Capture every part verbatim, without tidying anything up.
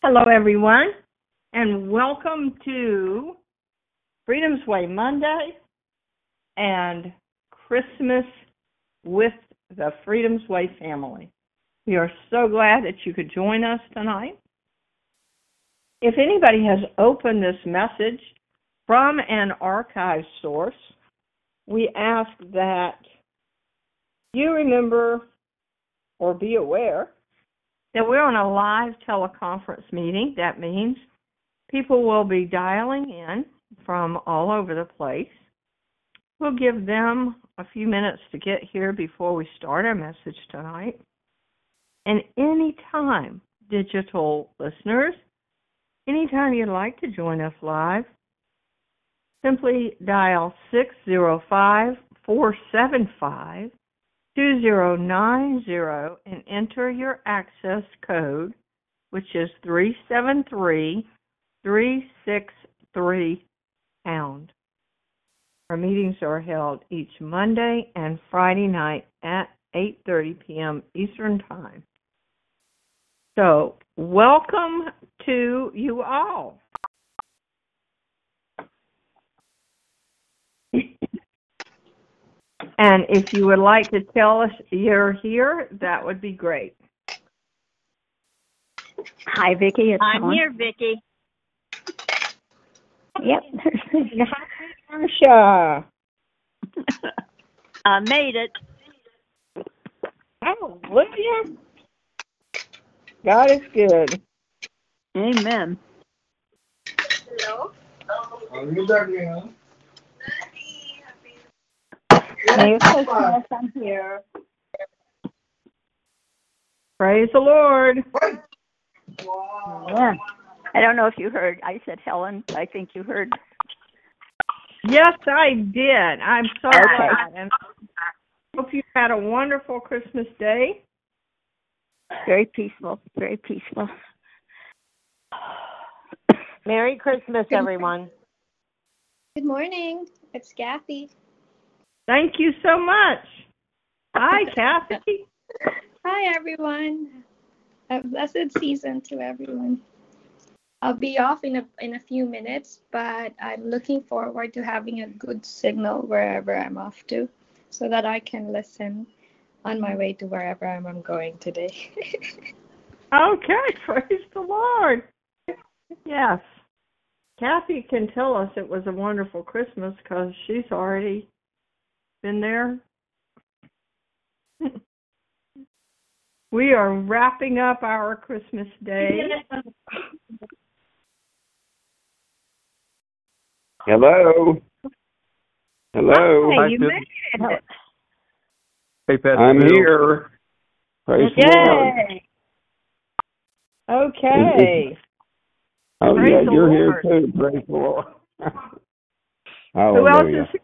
Hello, everyone, and welcome to Freedom's Way Monday and Christmas with the Freedom's Way family. We are so glad that you could join us tonight. If anybody has opened this message from an archive source, we ask that you remember or be aware that we're on a live teleconference meeting. That means people will be dialing in from all over the place. We'll give them a few minutes to get here before we start our message tonight. And anytime, digital listeners, anytime you'd like to join us live, simply dial six zero five, four seven five, two zero nine zero and enter your access code, which is three seven three, three six three pound. Our meetings are held each Monday and Friday night at eight thirty p.m. Eastern Time. So, welcome to you all. And if you would like to tell us you're here, that would be great. Hi, Vicki. It's I'm Helen. here, Vicki. Yep. Hi, Marsha. I made it. Hallelujah. God is good. Amen. Hello. Are you there, Leon? Merry Christmas. I'm here. Praise the Lord. Wow. Yeah. I don't know if you heard. I said Helen. I think you heard. Yes, I did. I'm so Okay. glad. And I hope you had a wonderful Christmas day. Very peaceful. Very peaceful. Merry Christmas, everyone. Good morning. It's Kathy. Thank you so much. Hi, Kathy. Hi, everyone. A blessed season to everyone. I'll be off in a in a few minutes, but I'm looking forward to having a good signal wherever I'm off to, so that I can listen on my way to wherever I'm, I'm going today. Okay, praise the Lord. Yes. Kathy can tell us it was a wonderful Christmas because she's already been there. We are wrapping up our Christmas day. Hello. Hello. Hi, Hi, you Sid. made it. Hey, Pastor I'm Bill. Here. Praise the Lord. Yay. Okay. Oh, Praise yeah, the you're Lord. here too. Praise the Lord. Who else Hallelujah. is here?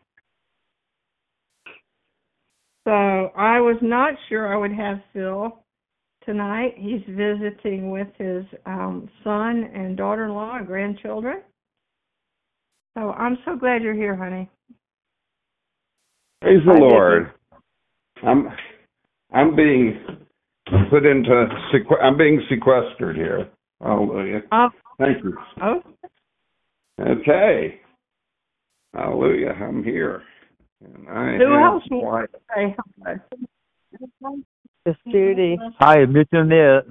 So I was not sure I would have Phil tonight. He's visiting with his um, son and daughter-in-law and grandchildren. So I'm so glad you're here, honey. Praise the Hi, Lord. I'm I'm being put into sequ- I'm being sequestered here. Hallelujah. Oh, Thank you. oh, Okay. Hallelujah. I'm here. And I who have else quite wants to say hello? It's Judy. Hi, Mitch and Ned.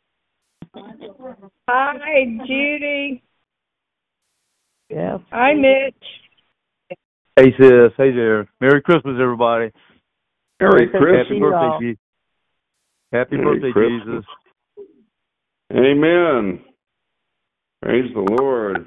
Hi, Judy. Yes. Hi, Mitch. Hey, sis. Hey there. Merry Christmas, everybody. Merry Merry Christmas. Christmas. Happy birthday, y'all. Jesus. Happy Merry birthday, Christmas. Jesus. Amen. Praise the Lord.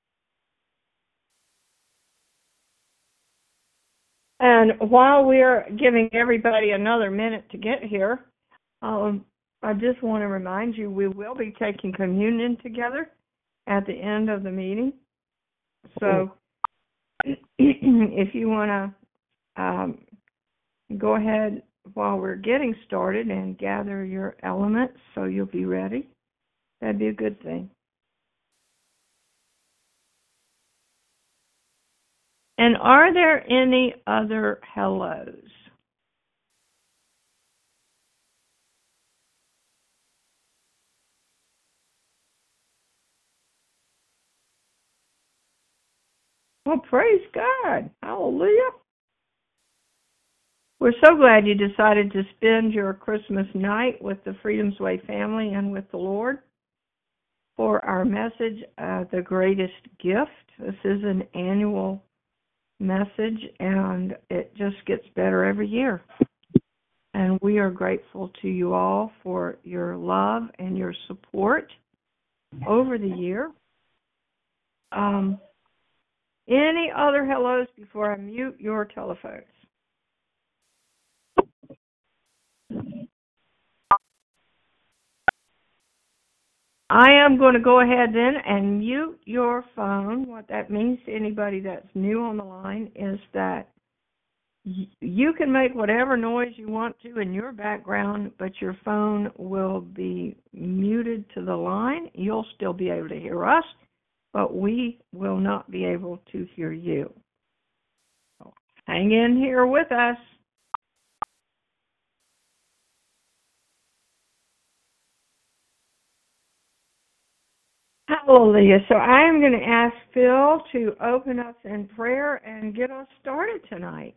And while we're giving everybody another minute to get here, um, I just want to remind you we will be taking communion together at the end of the meeting. So if you want to um, go ahead while we're getting started and gather your elements so you'll be ready, that'd be a good thing. And are there any other hellos? Well, praise God. Hallelujah. We're so glad you decided to spend your Christmas night with the Freedom's Way family and with the Lord for our message, uh, The Greatest Gift. This is an annual message, and it just gets better every year. And we are grateful to you all for your love and your support over the year. Um, any other hellos before I mute your telephones? I am going to go ahead then and mute your phone. What that means to anybody that's new on the line is that y- you can make whatever noise you want to in your background, but your phone will be muted to the line. You'll still be able to hear us, but we will not be able to hear you. So hang in here with us. Hallelujah. So I am going to ask Phil to open us in prayer and get us started tonight.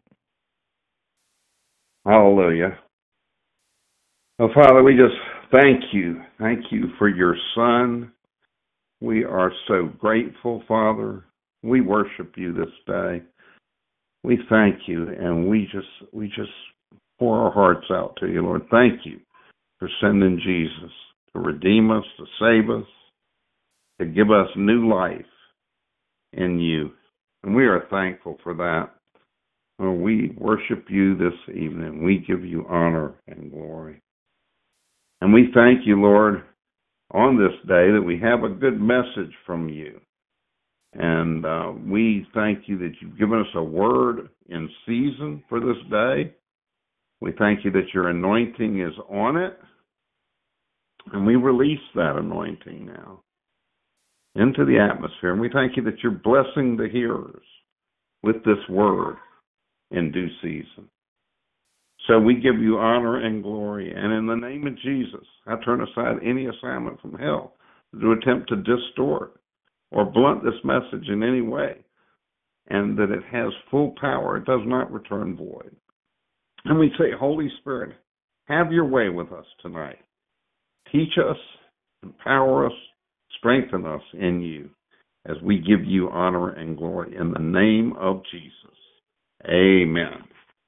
Hallelujah. Well, Father, we just thank you. Thank you for your Son. We are so grateful, Father. We worship you this day. We thank you, and we just we just pour our hearts out to you, Lord. Thank you for sending Jesus to redeem us, to save us, to give us new life in you. And we are thankful for that. Lord, we worship you this evening. We give you honor and glory. And we thank you, Lord, on this day that we have a good message from you. And uh, we thank you that you've given us a word in season for this day. We thank you that your anointing is on it. And we release that anointing now into the atmosphere. And we thank you that you're blessing the hearers with this word in due season. So we give you honor and glory. And in the name of Jesus, I turn aside any assignment from hell to attempt to distort or blunt this message in any way, and that it has full power. It does not return void. And we say, Holy Spirit, have your way with us tonight. Teach us, empower us, strengthen us in you as we give you honor and glory in the name of Jesus. Amen.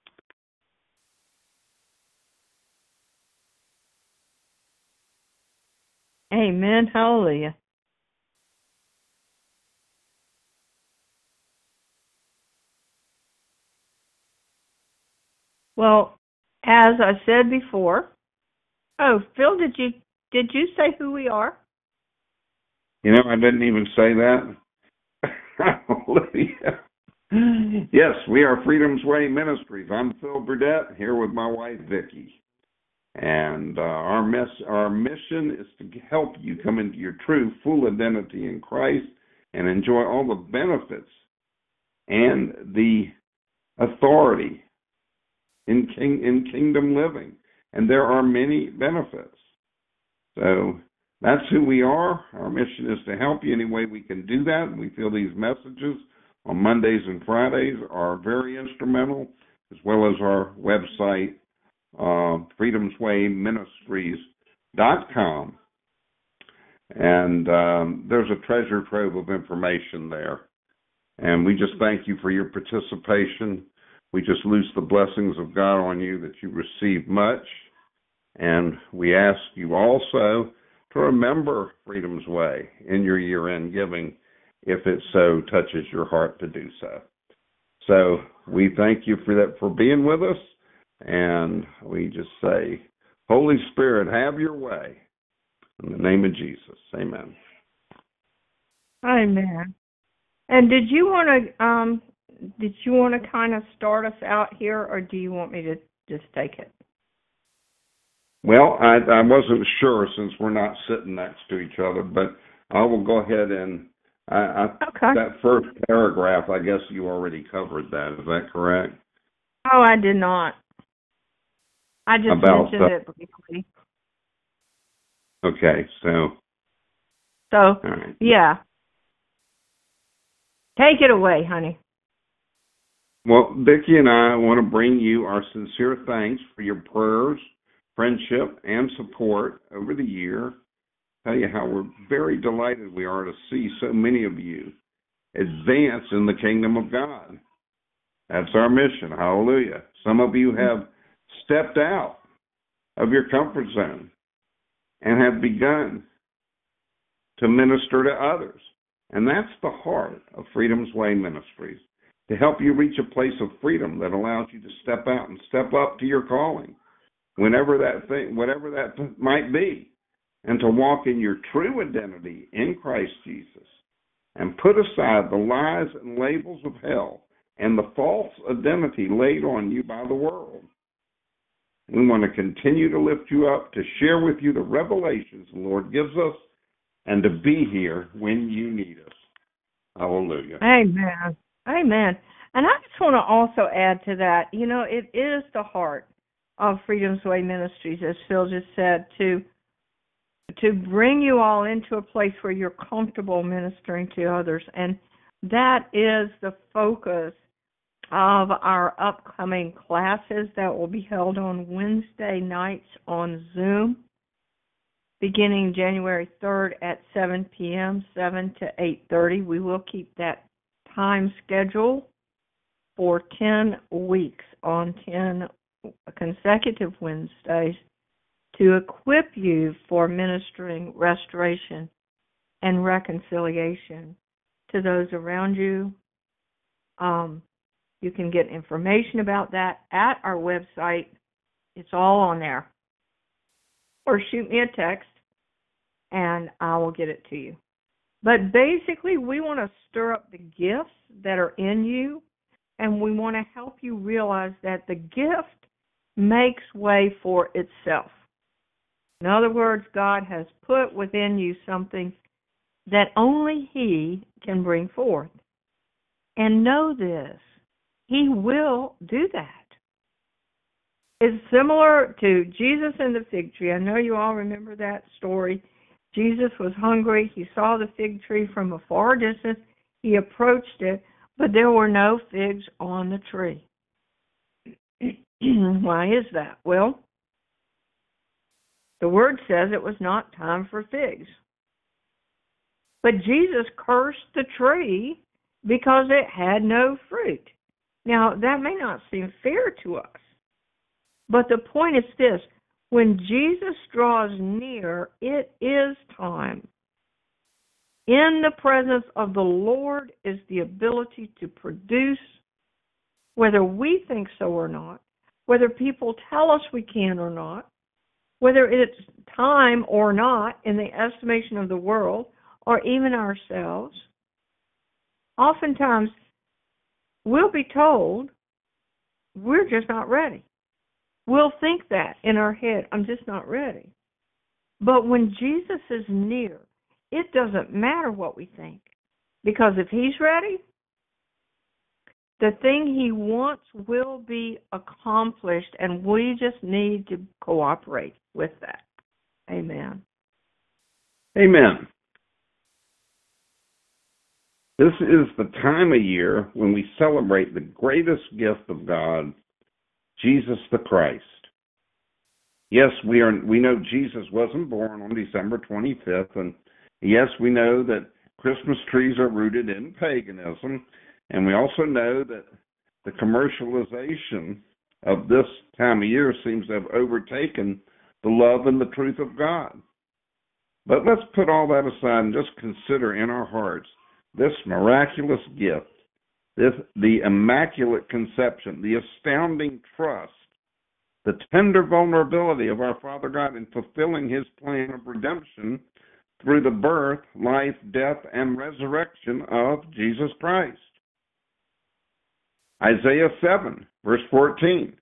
Amen. Hallelujah. Well, as I said before, oh, Phil, did you did you say who we are? You know, I didn't even say that. Hallelujah. Yes, we are Freedom's Way Ministries. I'm Phil Burdett, here with my wife, Vicki. And uh, our, mess, our mission is to help you come into your true, full identity in Christ and enjoy all the benefits and the authority in, king, in kingdom living. And there are many benefits. So that's who we are. Our mission is to help you any way we can do that. We feel these messages on Mondays and Fridays are very instrumental, as well as our website, uh, freedoms way ministries dot com. And um, there's a treasure trove of information there. And we just thank you for your participation. We just loose the blessings of God on you, that you receive much. And we ask you also to remember Freedom's Way in your year-end giving, if it so touches your heart to do so. So we thank you for that, for being with us, and we just say, Holy Spirit, have your way. In the name of Jesus, amen. Amen. And did you want to um did you want to kind of start us out here, or do you want me to just take it? Well, I, I wasn't sure since we're not sitting next to each other, but I will go ahead and I, I Okay. that first paragraph, I guess you already covered that. Is that correct? Oh, I did not. I just About mentioned the- it briefly. Okay, so So, all right. yeah. Take it away, honey. Well, Vicki and I want to bring you our sincere thanks for your prayers, friendship, and support over the year. Tell you how we're very delighted we are to see so many of you advance in the kingdom of God. That's our mission. Hallelujah. Some of you have stepped out of your comfort zone and have begun to minister to others. And that's the heart of Freedom's Way Ministries, to help you reach a place of freedom that allows you to step out and step up to your calling, whenever that thing, whatever that might be, and to walk in your true identity in Christ Jesus and put aside the lies and labels of hell and the false identity laid on you by the world. We want to continue to lift you up, to share with you the revelations the Lord gives us, and to be here when you need us. Hallelujah. Amen. Amen. And I just want to also add to that, you know, it is the heart of Freedom's Way Ministries, as Phil just said, to to bring you all into a place where you're comfortable ministering to others. And that is the focus of our upcoming classes that will be held on Wednesday nights on Zoom, beginning January third at seven p.m., seven to eight thirty. We will keep that time schedule for ten weeks on ten consecutive Wednesdays to equip you for ministering restoration and reconciliation to those around you. Um, you can get information about that at our website. It's all on there. Or shoot me a text and I will get it to you. But basically, we want to stir up the gifts that are in you, and we want to help you realize that the gift makes way for itself. In other words, God has put within you something that only He can bring forth. And know this, He will do that. It's similar to Jesus and the fig tree. I know you all remember that story. Jesus was hungry. He saw the fig tree from a far distance. He approached it, but there were no figs on the tree. Why is that? Well, the word says it was not time for figs. But Jesus cursed the tree because it had no fruit. Now, that may not seem fair to us, but the point is this. When Jesus draws near, it is time. In the presence of the Lord is the ability to produce, whether we think so or not, whether people tell us we can or not, whether it's time or not in the estimation of the world or even ourselves. Oftentimes, we'll be told we're just not ready. We'll think that in our head, I'm just not ready. But when Jesus is near, it doesn't matter what we think. Because if He's ready, the thing He wants will be accomplished, and we just need to cooperate with that. Amen. Amen. This is the time of year when we celebrate the greatest gift of God, Jesus the Christ. Yes, we are. We know Jesus wasn't born on December twenty-fifth, and yes, we know that Christmas trees are rooted in paganism, and we also know that the commercialization of this time of year seems to have overtaken the love and the truth of God. But let's put all that aside and just consider in our hearts this miraculous gift, this the immaculate conception, the astounding trust, the tender vulnerability of our Father God in fulfilling His plan of redemption through the birth, life, death, and resurrection of Jesus Christ. Isaiah seven, verse fourteen.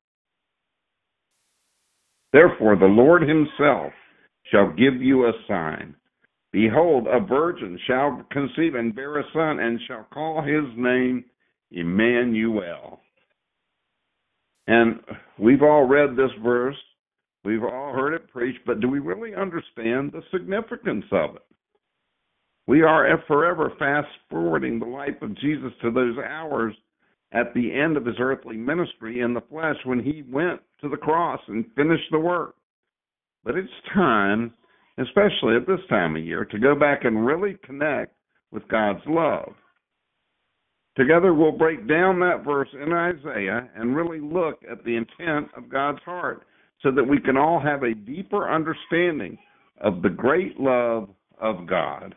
Therefore the Lord Himself shall give you a sign. Behold, a virgin shall conceive and bear a son, and shall call his name Emmanuel. And we've all read this verse. We've all heard it preached, but do we really understand the significance of it? We are forever fast-forwarding the life of Jesus to those hours at the end of his earthly ministry in the flesh when he went to the cross and finished the work. But it's time, especially at this time of year, to go back and really connect with God's love. Together we'll break down that verse in Isaiah and really look at the intent of God's heart so that we can all have a deeper understanding of the great love of God.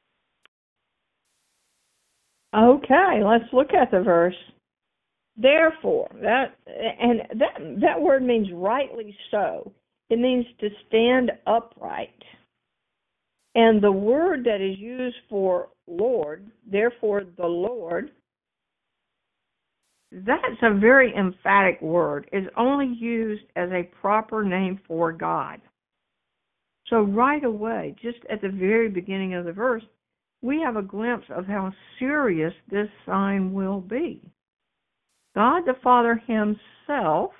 Okay, let's look at the verse. Therefore, that and that that word means rightly so. It means to stand upright. And the word that is used for Lord, therefore the Lord, that's a very emphatic word. It's only used as a proper name for God. So right away, just at the very beginning of the verse, we have a glimpse of how serious this sign will be. God the Father himself,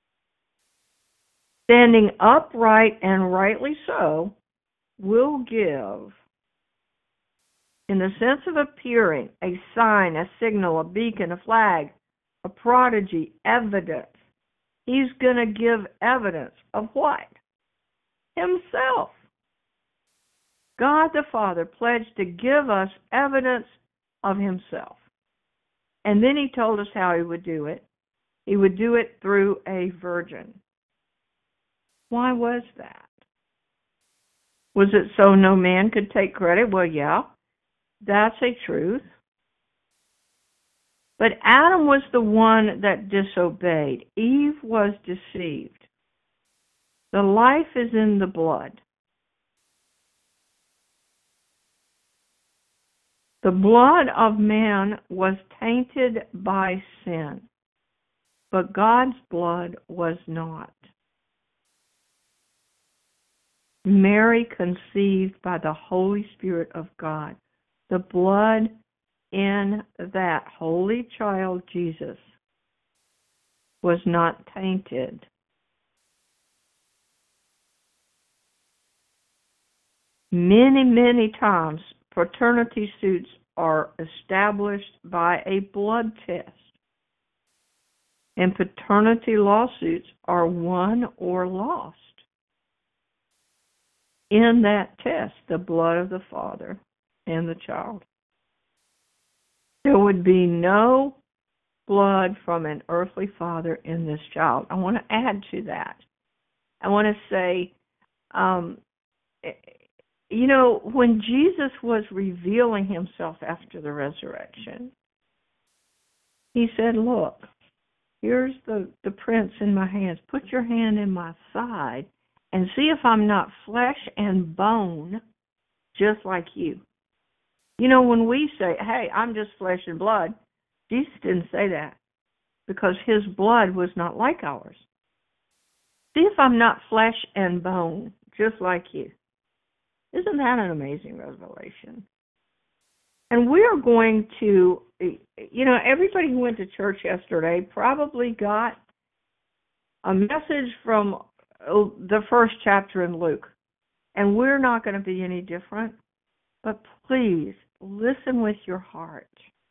standing upright and rightly so, will give, in the sense of appearing, a sign, a signal, a beacon, a flag, a prodigy, evidence. He's going to give evidence of what? Himself. God the Father pledged to give us evidence of himself. And then he told us how he would do it. He would do it through a virgin. Why was that? Was it so no man could take credit? Well, yeah, that's a truth. But Adam was the one that disobeyed. Eve was deceived. The life is in the blood. The blood of man was tainted by sin, but God's blood was not. Mary conceived by the Holy Spirit of God. The blood in that holy child, Jesus, was not tainted. Many, many times, paternity suits are established by a blood test, and paternity lawsuits are won or lost in that test, the blood of the father and the child. There would be no blood from an earthly father in this child. I want to add to that. I want to say, um, you know, when Jesus was revealing himself after the resurrection, he said, look, here's the, the prints in my hands. Put your hand in my side and see if I'm not flesh and bone just like you. You know, when we say, hey, I'm just flesh and blood, Jesus didn't say that because his blood was not like ours. See if I'm not flesh and bone just like you. Isn't that an amazing revelation? And we are going to, you know, everybody who went to church yesterday probably got a message from the first chapter in Luke. And we're not going to be any different. But please, listen with your heart.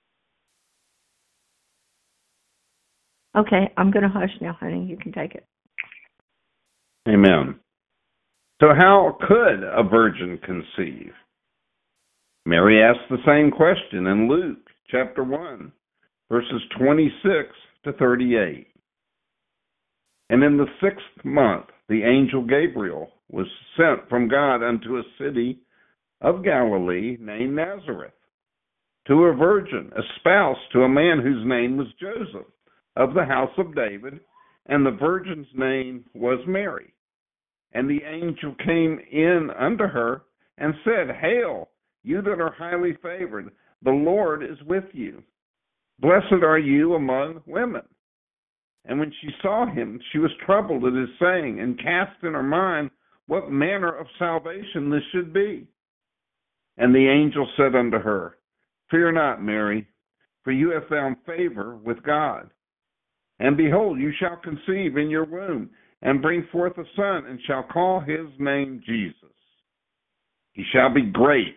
Okay, I'm going to hush now, honey. You can take it. Amen. So how could a virgin conceive? Mary asked the same question in Luke chapter one, verses twenty-six to thirty-eight. And in the sixth month, the angel Gabriel was sent from God unto a city of Galilee named Nazareth, to a virgin, espoused to a man whose name was Joseph, of the house of David, and the virgin's name was Mary. And the angel came in unto her and said, Hail, you that are highly favored, the Lord is with you. Blessed are you among women. And when she saw him, she was troubled at his saying, and cast in her mind what manner of salvation this should be. And the angel said unto her, Fear not, Mary, for you have found favor with God. And behold, you shall conceive in your womb, and bring forth a son, and shall call his name Jesus. He shall be great,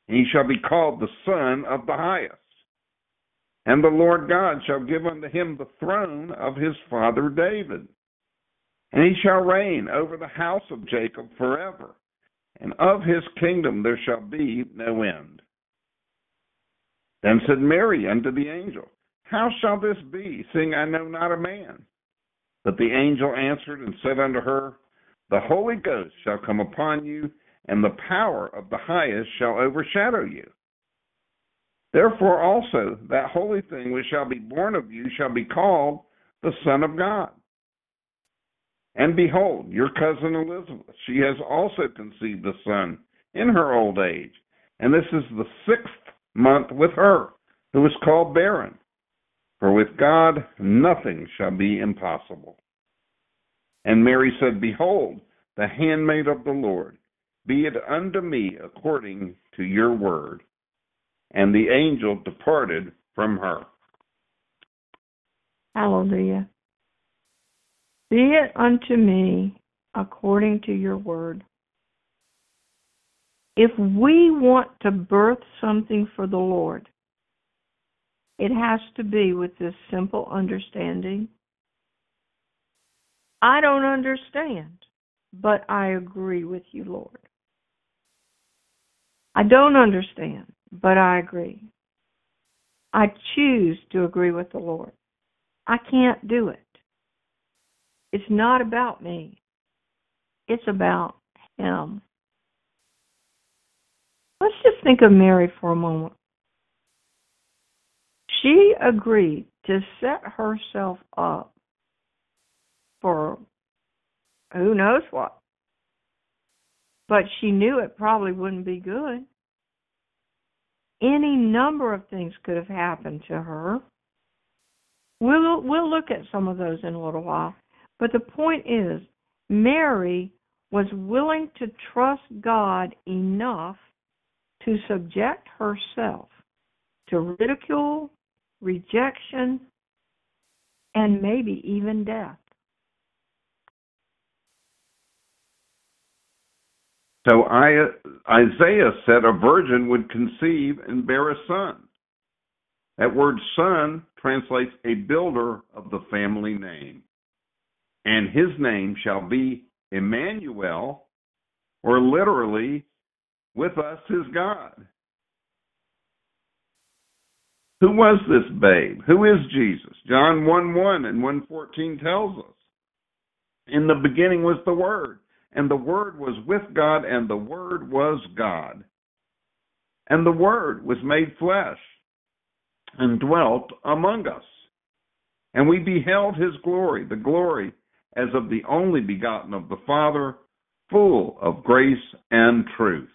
and he shall be called the Son of the Highest. And the Lord God shall give unto him the throne of his father David. And he shall reign over the house of Jacob forever, and of his kingdom there shall be no end. Then said Mary unto the angel, How shall this be, seeing I know not a man? But the angel answered and said unto her, The Holy Ghost shall come upon you, and the power of the Highest shall overshadow you. Therefore also that holy thing which shall be born of you shall be called the Son of God. And behold, your cousin Elizabeth, she has also conceived a son in her old age, and this is the sixth month with her, who is called barren. For with God nothing shall be impossible. And Mary said, Behold, the handmaid of the Lord, be it unto me according to your word. And the angel departed from her. Hallelujah. Be it unto me according to your word. If we want to birth something for the Lord, it has to be with this simple understanding. I don't understand, but I agree with you, Lord. I don't understand, but I agree. I choose to agree with the Lord. I can't do it. It's not about me. It's about Him. Let's just think of Mary for a moment. She agreed to set herself up for who knows what. But she knew it probably wouldn't be good. Any number of things could have happened to her. We'll, we'll look at some of those in a little while. But the point is, Mary was willing to trust God enough to subject herself to ridicule, rejection, and maybe even death. So Isaiah said a virgin would conceive and bear a son. That word son translates a builder of the family name. And his name shall be Emmanuel, or literally, with us is God. Who was this babe? Who is Jesus? John one one and one fourteen tells us. In the beginning was the Word, and the Word was with God, and the Word was God. And the Word was made flesh and dwelt among us. And we beheld his glory, the glory as of the only begotten of the Father, full of grace and truth.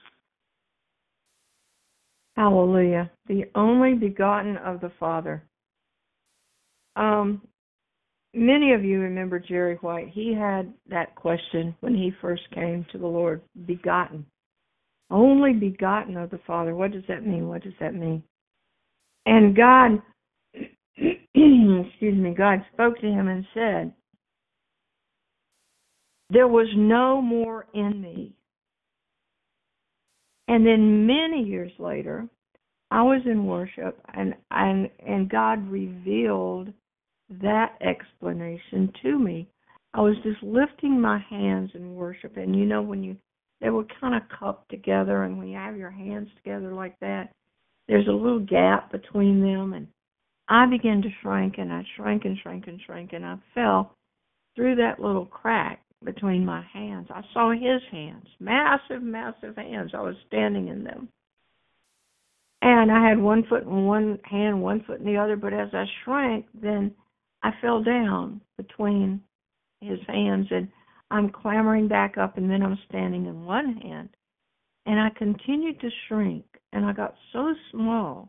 Hallelujah. The only begotten of the Father. Um, many of you remember Jerry White. He had that question when he first came to the Lord, begotten. Only begotten of the Father. What does that mean? What does that mean? And God, excuse me, God spoke to him and said, there was no more in me. And then many years later, I was in worship, and and and God revealed that explanation to me. I was just lifting my hands in worship, and you know when you they were kind of cupped together, and when you have your hands together like that, there's a little gap between them, and I began to shrink, and I shrank and shrank and shrank, and I fell through that little crack between my hands. I saw his hands, massive, massive hands. I was standing in them. And I had one foot in one hand, one foot in the other, but as I shrank, then I fell down between his hands, and I'm clambering back up, and then I'm standing in one hand. And I continued to shrink, and I got so small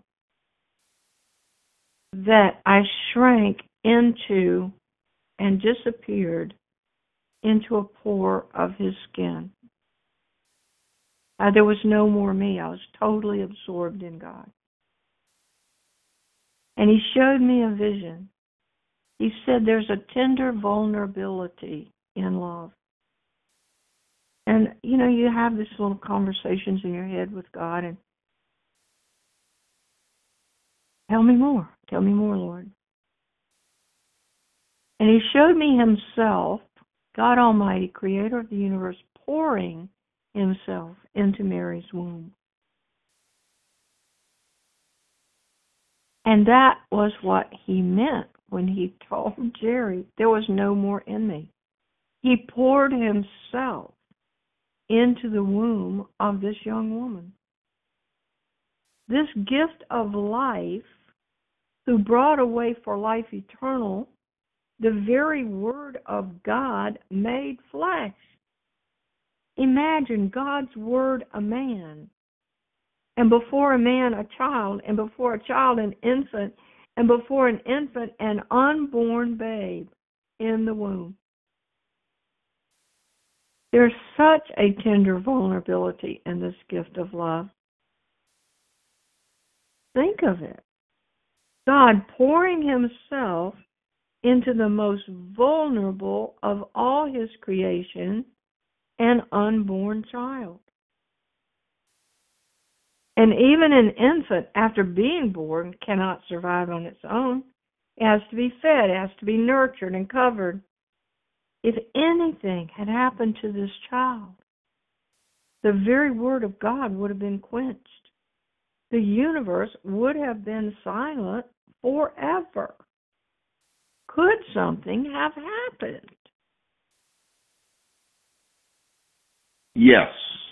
that I shrank into and disappeared into a pore of his skin. Uh, there was no more me. I was totally absorbed in God. And he showed me a vision. He said there's a tender vulnerability in love. And, you know, you have these little conversations in your head with God, and Tell me more. Tell me more, Lord. And he showed me himself, God Almighty, creator of the universe, pouring himself into Mary's womb. And that was what he meant when he told Jerry, there was no more in me. He poured himself into the womb of this young woman. This gift of life, who brought away for life eternal the very word of God made flesh. Imagine God's word a man, and before a man a child, and before a child an infant, and before an infant an unborn babe in the womb. There's such a tender vulnerability in this gift of love. Think of it. God pouring himself into the most vulnerable of all his creation, an unborn child. And even an infant, after being born, cannot survive on its own. It has to be fed, it has to be nurtured and covered. If anything had happened to this child, the very word of God would have been quenched. The universe would have been silent forever. Could something have happened? Yes.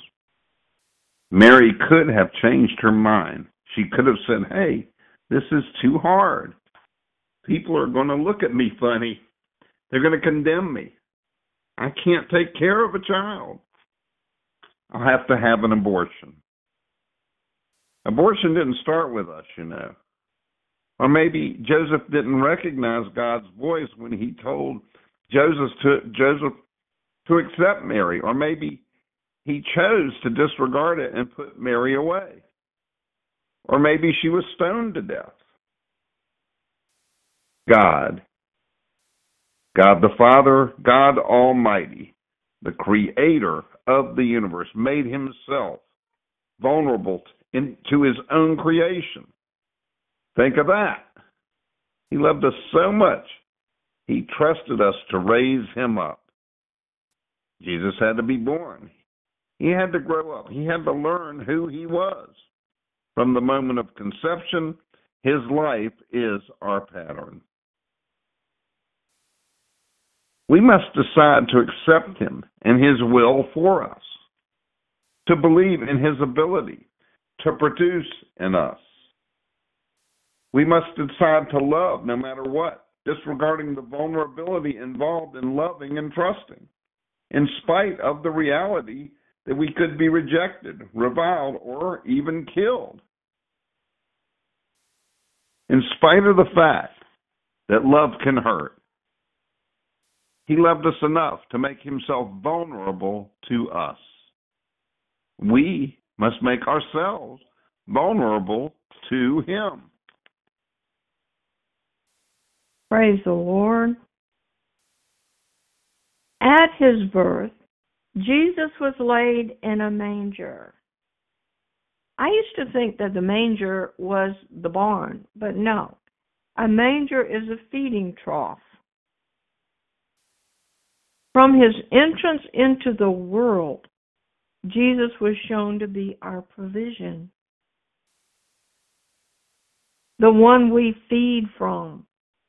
Mary could have changed her mind. She could have said, hey, this is too hard. People are going to look at me funny. They're going to condemn me. I can't take care of a child. I'll have to have an abortion. Abortion didn't start with us, you know. Or maybe Joseph didn't recognize God's voice when he told Joseph to, Joseph to accept Mary. Or maybe he chose to disregard it and put Mary away. Or maybe she was stoned to death. God, God the Father, God Almighty, the creator of the universe, made himself vulnerable in, to his own creation. Think of that. He loved us so much, he trusted us to raise him up. Jesus had to be born. He had to grow up. He had to learn who he was. From the moment of conception, his life is our pattern. We must decide to accept him and his will for us, to believe in his ability to produce in us. We must decide to love no matter what, disregarding the vulnerability involved in loving and trusting, in spite of the reality that we could be rejected, reviled, or even killed. In spite of the fact that love can hurt, he loved us enough to make himself vulnerable to us. We must make ourselves vulnerable to him. Praise the Lord. At his birth, Jesus was laid in a manger. I used to think that the manger was the barn, but no. A manger is a feeding trough. From his entrance into the world, Jesus was shown to be our provision, the one we feed from.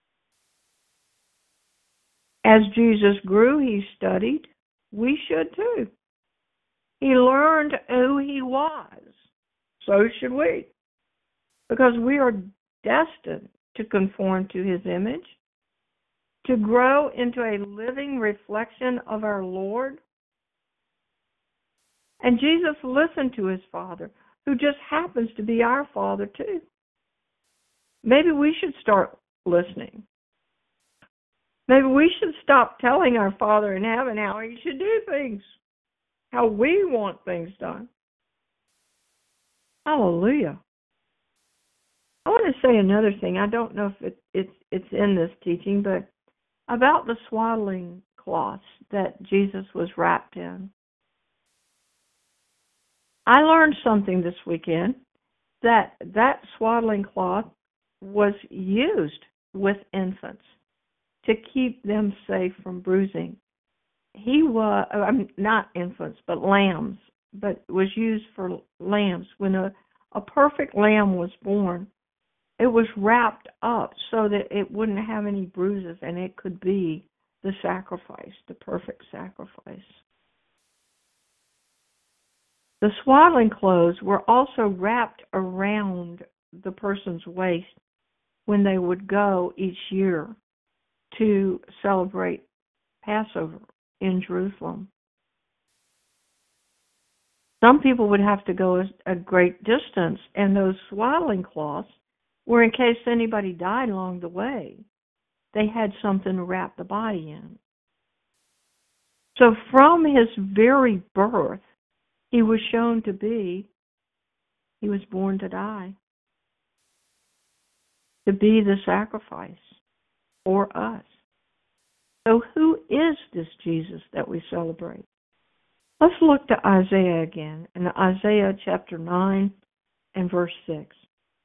As Jesus grew, he studied. We should too. He learned who he was. So should we. Because we are destined to conform to his image, to grow into a living reflection of our Lord. And Jesus listened to his Father, who just happens to be our Father too. Maybe we should start listening. Maybe we should stop telling our Father in heaven how he should do things, how we want things done. Hallelujah. I want to say another thing. I don't know if it, it's it's in this teaching, but about the swaddling cloths that Jesus was wrapped in. I learned something this weekend, that that swaddling cloth was used with infants to keep them safe from bruising. He was, I mean, not infants, but lambs, but was used for lambs. When a, a perfect lamb was born, it was wrapped up so that it wouldn't have any bruises and it could be the sacrifice, the perfect sacrifice. The swaddling clothes were also wrapped around the person's waist when they would go each year to celebrate Passover in Jerusalem. Some people would have to go a great distance, and those swaddling cloths were in case anybody died along the way. They had something to wrap the body in. So from his very birth, he was shown to be, he was born to die, to be the sacrifice for us. So who is this Jesus that we celebrate? Let's look to Isaiah again, in Isaiah chapter nine and verse six.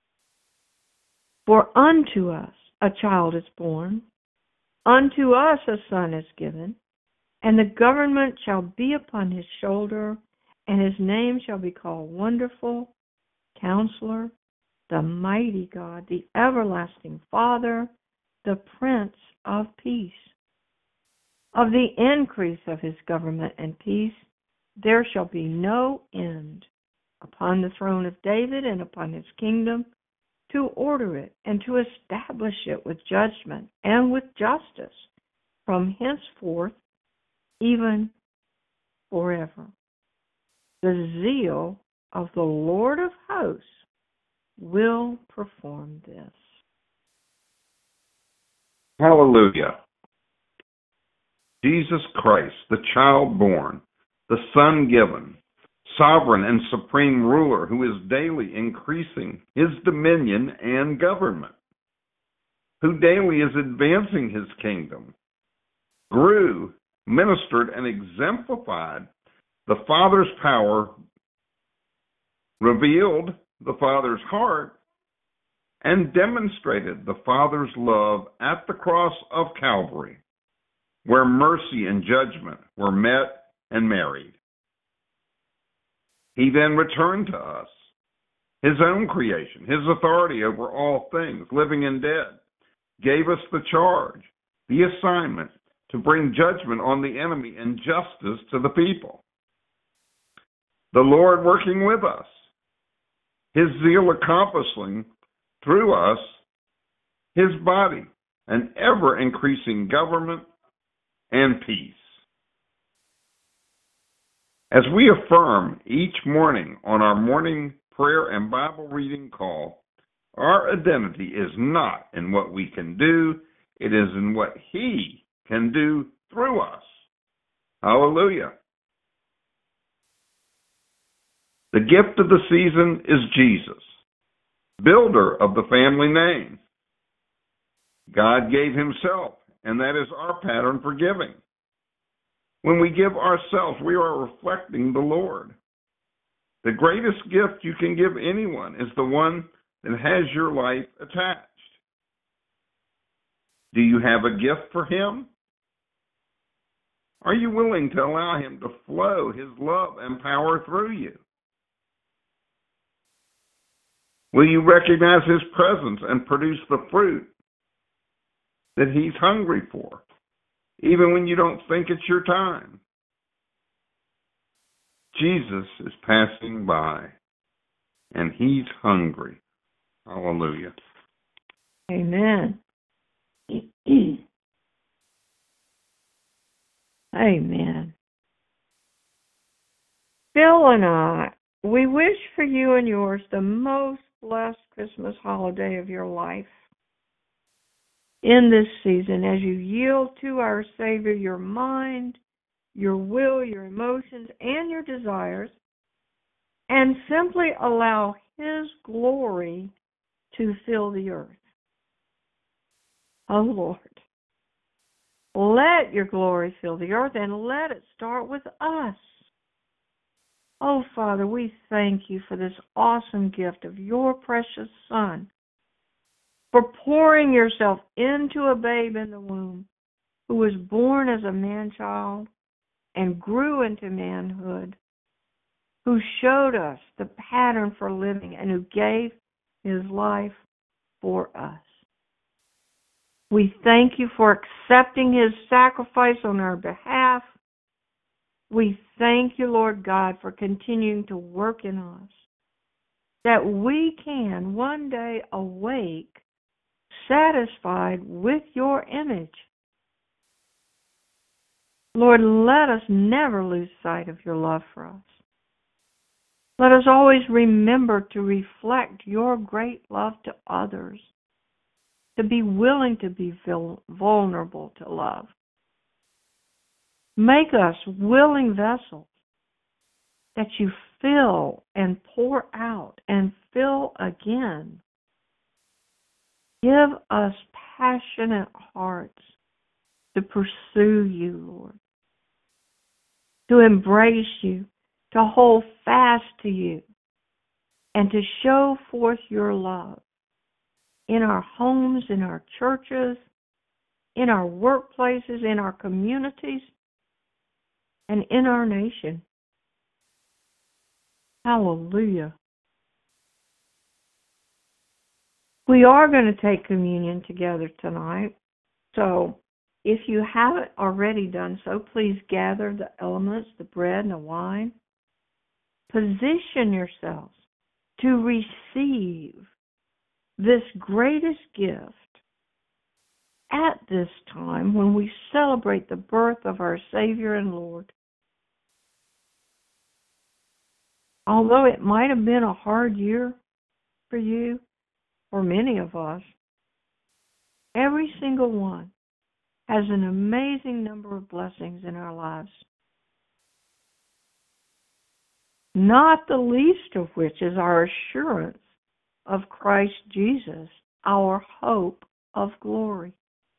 For unto us a child is born, unto us a son is given, and the government shall be upon his shoulder, and his name shall be called Wonderful, Counselor, the Mighty God, the Everlasting Father, the Prince of Peace. Of the increase of his government and peace, there shall be no end upon the throne of David and upon his kingdom, to order it and to establish it with judgment and with justice from henceforth, even forever. The zeal of the Lord of hosts will perform this. Hallelujah. Jesus Christ, the child born, the Son given, sovereign and supreme ruler who is daily increasing his dominion and government, who daily is advancing his kingdom, grew, ministered, and exemplified the Father's power, revealed the Father's heart, and demonstrated the Father's love at the cross of Calvary, where mercy and judgment were met and married. He then returned to us, his own creation, his authority over all things, living and dead, gave us the charge, the assignment to bring judgment on the enemy and justice to the people. The Lord working with us, his zeal accomplishing through us his body, an ever-increasing government and peace. As we affirm each morning on our morning prayer and Bible reading call, our identity is not in what we can do, it is in what he can do through us. Hallelujah. The gift of the season is Jesus, builder of the family name. God gave himself, and that is our pattern for giving. When we give ourselves, we are reflecting the Lord. The greatest gift you can give anyone is the one that has your life attached. Do you have a gift for him? Are you willing to allow him to flow his love and power through you? Will you recognize his presence and produce the fruit that he's hungry for, even when you don't think it's your time? Jesus is passing by, and he's hungry. Hallelujah. Amen. Amen. Bill and I, we wish for you and yours the most blessed Christmas holiday of your life. In this season, as you yield to our Savior your mind, your will, your emotions, and your desires, and simply allow his glory to fill the earth. Oh, Lord, let your glory fill the earth, and let it start with us. Oh, Father, we thank you for this awesome gift of your precious Son, for pouring yourself into a babe in the womb who was born as a man-child and grew into manhood, who showed us the pattern for living and who gave his life for us. We thank you for accepting his sacrifice on our behalf. We thank you, Lord God, for continuing to work in us, that we can one day awake satisfied with your image. Lord, let us never lose sight of your love for us. Let us always remember to reflect your great love to others, to be willing to be vulnerable to love. Make us willing vessels that you fill and pour out and fill again. Give us passionate hearts to pursue you, Lord, to embrace you, to hold fast to you, and to show forth your love in our homes, in our churches, in our workplaces, in our communities, and in our nation. Hallelujah. We are going to take communion together tonight. So if you haven't already done so, please gather the elements, the bread and the wine. Position yourselves to receive this greatest gift at this time when we celebrate the birth of our Savior and Lord. Although it might have been a hard year for you, for many of us, every single one has an amazing number of blessings in our lives. Not the least of which is our assurance of Christ Jesus, our hope of glory.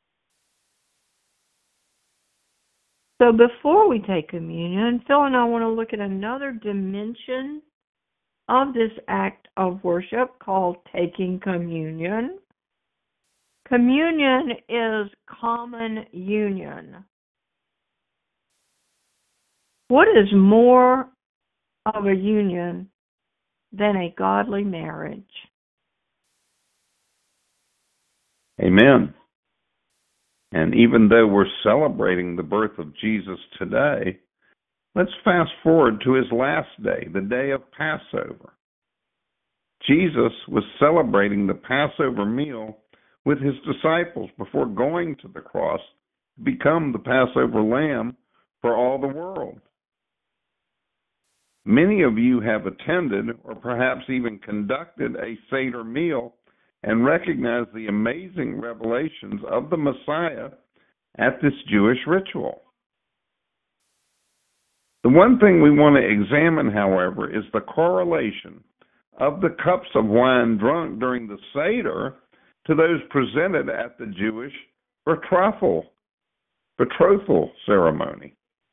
So before we take communion, Phil and I want to look at another dimension of this act of worship called taking communion. Communion is common union. What is more of a union than a godly marriage? Amen. And even though we're celebrating the birth of Jesus today, let's fast forward to his last day, the day of Passover. Jesus was celebrating the Passover meal with his disciples before going to the cross to become the Passover lamb for all the world. Many of you have attended or perhaps even conducted a Seder meal and recognize the amazing revelations of the Messiah at this Jewish ritual. The one thing we want to examine, however, is the correlation of the cups of wine drunk during the Seder to those presented at the Jewish betrothal, betrothal ceremony.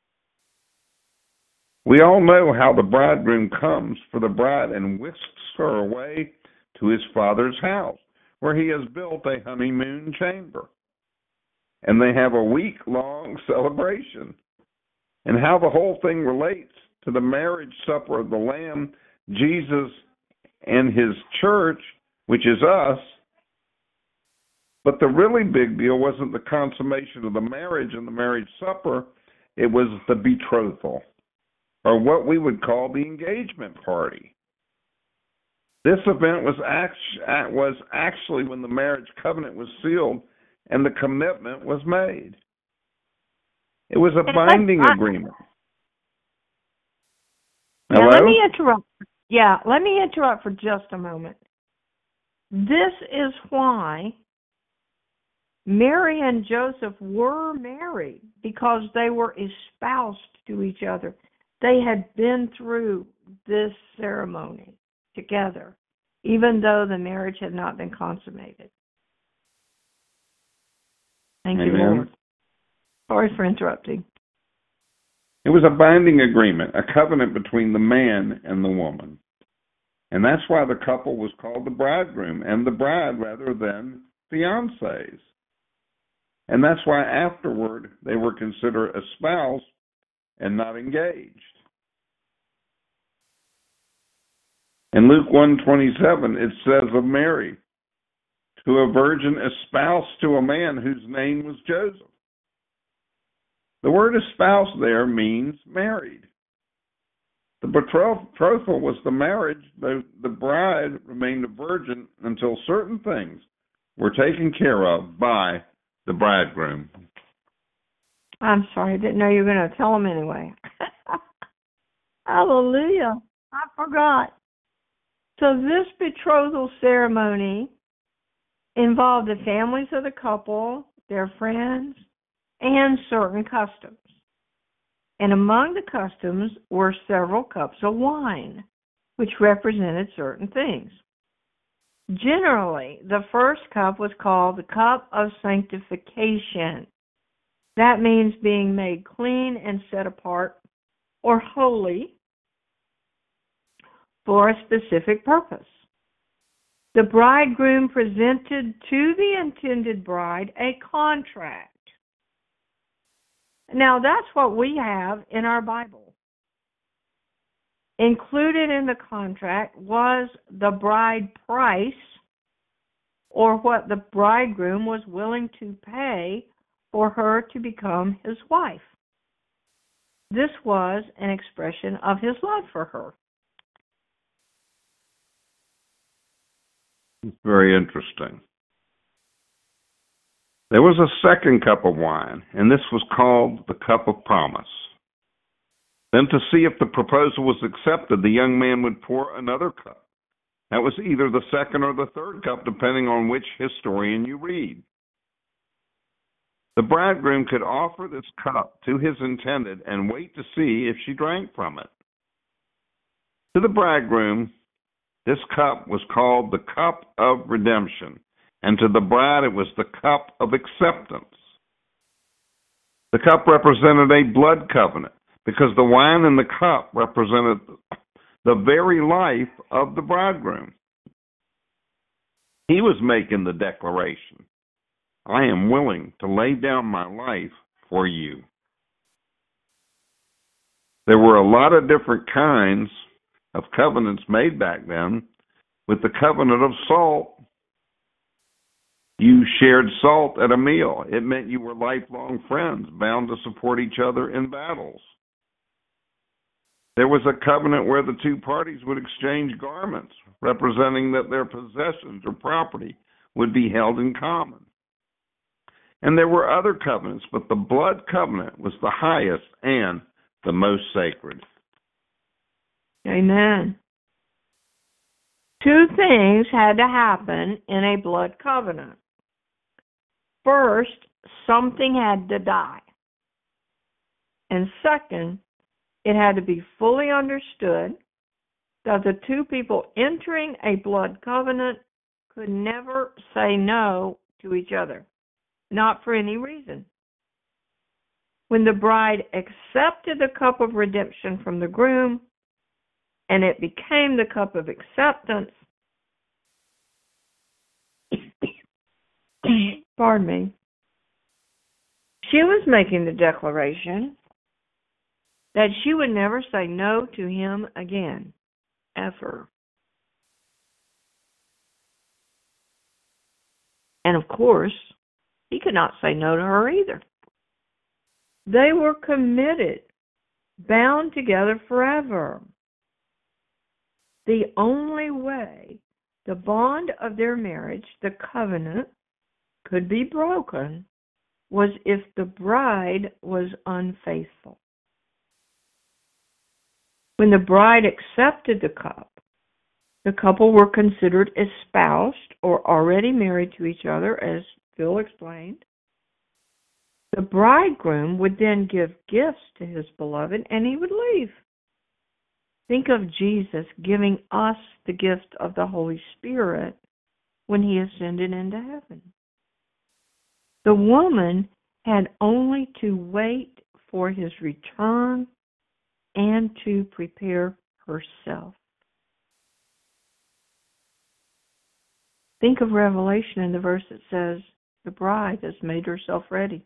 We all know how the bridegroom comes for the bride and whisks her away to his father's house, where he has built a honeymoon chamber. And they have a week-long celebration. And how the whole thing relates to the marriage supper of the Lamb, Jesus and his church, which is us. But the really big deal wasn't the consummation of the marriage and the marriage supper. It was the betrothal, or what we would call the engagement party. This event was, act- was actually when the marriage covenant was sealed and the commitment was made. It was a binding agreement. Now, Hello? let me interrupt. Yeah, let me interrupt for just a moment. This is why Mary and Joseph were married, because they were espoused to each other. They had been through this ceremony together, even though the marriage had not been consummated. Thank Amen. you, Lord. Sorry for interrupting. It was a binding agreement, a covenant between the man and the woman. And that's why the couple was called the bridegroom and the bride rather than fiancés. And that's why afterward they were considered espoused and not engaged. In Luke one twenty-seven, it says of Mary, to a virgin espoused to a man whose name was Joseph. The word espoused there means married. The betrothal was the marriage, though the bride remained a virgin until certain things were taken care of by the bridegroom. I'm sorry, I didn't know you were going to tell them anyway. Hallelujah. I forgot. So this betrothal ceremony involved the families of the couple, their friends, and certain customs. And among the customs were several cups of wine, which represented certain things. Generally, the first cup was called the cup of sanctification. That means being made clean and set apart or holy for a specific purpose. The bridegroom presented to the intended bride a contract. Now, that's what we have in our Bible. Included in the contract was the bride price, or what the bridegroom was willing to pay for her to become his wife. This was an expression of his love for her. Very interesting. There was a second cup of wine, and this was called the cup of promise. Then, to see if the proposal was accepted, the young man would pour another cup. That was either the second or the third cup, depending on which historian you read. The bridegroom could offer this cup to his intended and wait to see if she drank from it. To the bridegroom, this cup was called the cup of redemption, and to the bride it was the cup of acceptance. The cup represented a blood covenant, because the wine in the cup represented the very life of the bridegroom. He was making the declaration, I am willing to lay down my life for you. There were a lot of different kinds of covenants made back then. With the covenant of salt, you shared salt at a meal. It meant you were lifelong friends, bound to support each other in battles. There was a covenant where the two parties would exchange garments, representing that their possessions or property would be held in common. And there were other covenants, but the blood covenant was the highest and the most sacred. Amen. Two things had to happen in a blood covenant. First, something had to die. And second, it had to be fully understood that the two people entering a blood covenant could never say no to each other, not for any reason. When the bride accepted the cup of redemption from the groom, and it became the cup of acceptance, pardon me, she was making the declaration that she would never say no to him again, ever. And of course, he could not say no to her either. They were committed, bound together forever. The only way the bond of their marriage, the covenant, could be broken was if the bride was unfaithful. When the bride accepted the cup, the couple were considered espoused or already married to each other, as Phil explained. The bridegroom would then give gifts to his beloved, and he would leave. Think of Jesus giving us the gift of the Holy Spirit when he ascended into heaven. The woman had only to wait for his return and to prepare herself. Think of Revelation in the verse that says, the bride has made herself ready.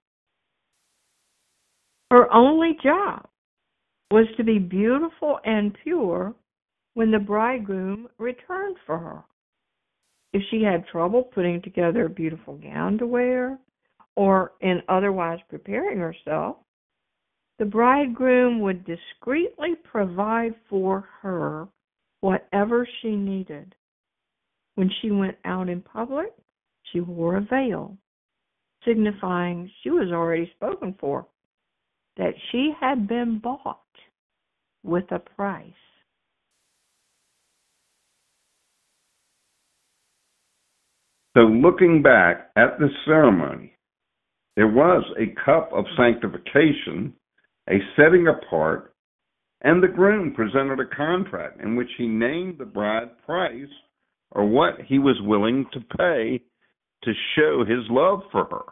Her only job was to be beautiful and pure when the bridegroom returned for her. If she had trouble putting together a beautiful gown to wear or in otherwise preparing herself, the bridegroom would discreetly provide for her whatever she needed. When she went out in public, she wore a veil, signifying she was already spoken for, that she had been bought with a price. So looking back at this ceremony, there was a cup of sanctification, a setting apart, and the groom presented a contract in which he named the bride price, or what he was willing to pay to show his love for her.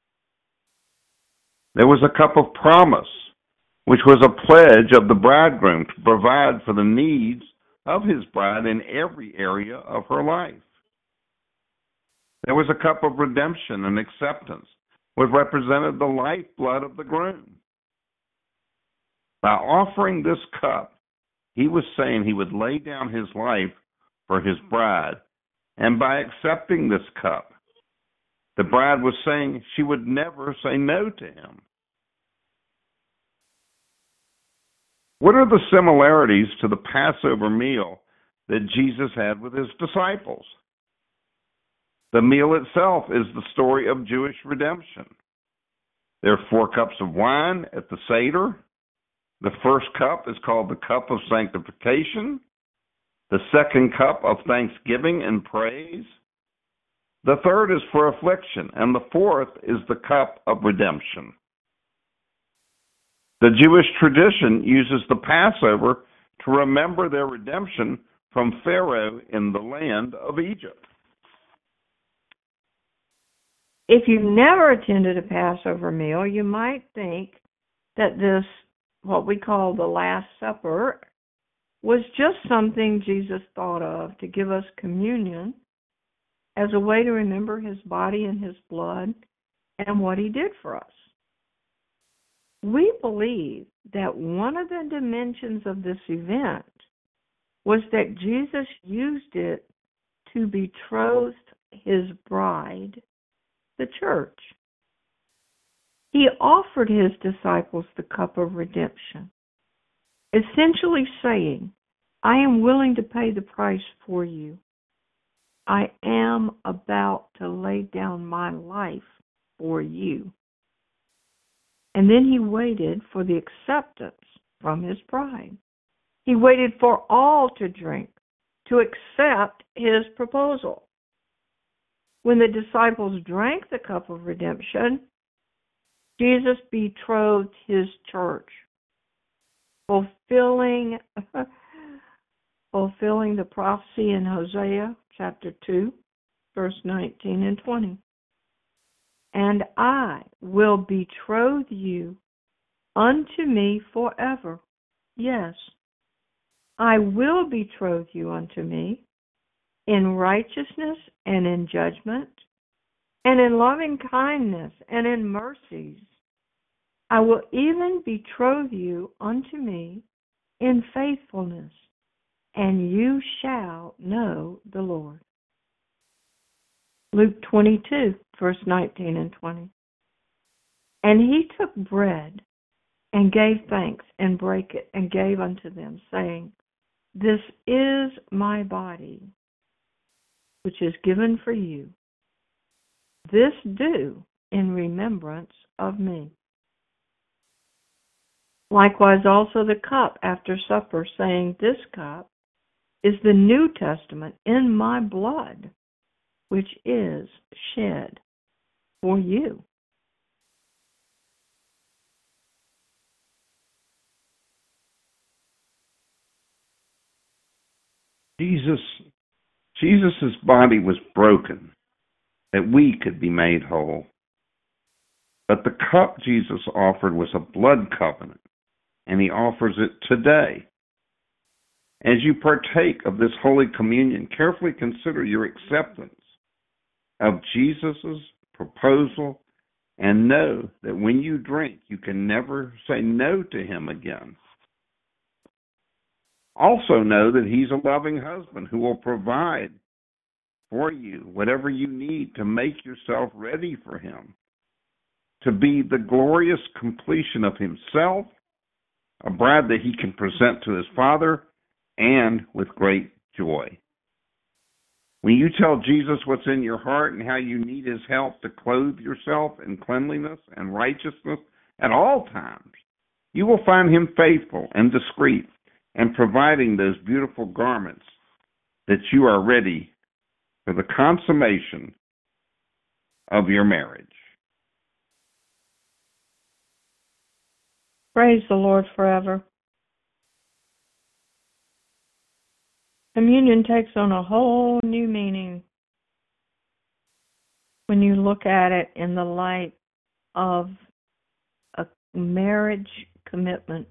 There was a cup of promise, which was a pledge of the bridegroom to provide for the needs of his bride in every area of her life. There was a cup of redemption and acceptance, which represented the lifeblood of the groom. By offering this cup, he was saying he would lay down his life for his bride, and by accepting this cup, the bride was saying she would never say no to him. What are the similarities to the Passover meal that Jesus had with his disciples? The meal itself is the story of Jewish redemption. There are four cups of wine at the Seder. The first cup is called the cup of sanctification. The second cup of thanksgiving and praise. The third is for affliction, and the fourth is the cup of redemption. The Jewish tradition uses the Passover to remember their redemption from Pharaoh in the land of Egypt. If you never attended a Passover meal, you might think that this, what we call the Last Supper, was just something Jesus thought of to give us communion as a way to remember his body and his blood and what he did for us. We believe that one of the dimensions of this event was that Jesus used it to betroth his bride, the church. He offered his disciples the cup of redemption, essentially saying, I am willing to pay the price for you. I am about to lay down my life for you. And then he waited for the acceptance from his bride. He waited for all to drink, to accept his proposal. When the disciples drank the cup of redemption, Jesus betrothed his church, fulfilling, fulfilling the prophecy in Hosea chapter two, verse nineteen and twenty. And I will betroth you unto me forever. Yes, I will betroth you unto me in righteousness and in judgment, and in loving kindness and in mercies. I will even betroth you unto me in faithfulness, and you shall know the Lord. Luke twenty-two, verse nineteen and twenty. And he took bread and gave thanks and brake it and gave unto them, saying, This is my body, which is given for you. This do in remembrance of me. Likewise also the cup after supper, saying, This cup is the New Testament in my blood, which is shed for you. Jesus, Jesus' body was broken that we could be made whole. But the cup Jesus offered was a blood covenant, and he offers it today. As you partake of this Holy Communion, carefully consider your acceptance of Jesus' proposal, and know that when you drink, you can never say no to him again. Also know that he's a loving husband who will provide for you whatever you need to make yourself ready for him, to be the glorious completion of himself, a bride that he can present to his Father, and with great joy. When you tell Jesus what's in your heart and how you need his help to clothe yourself in cleanliness and righteousness at all times, you will find him faithful and discreet and providing those beautiful garments that you are ready for the consummation of your marriage. Praise the Lord forever. Communion takes on a whole new meaning when you look at it in the light of a marriage commitment.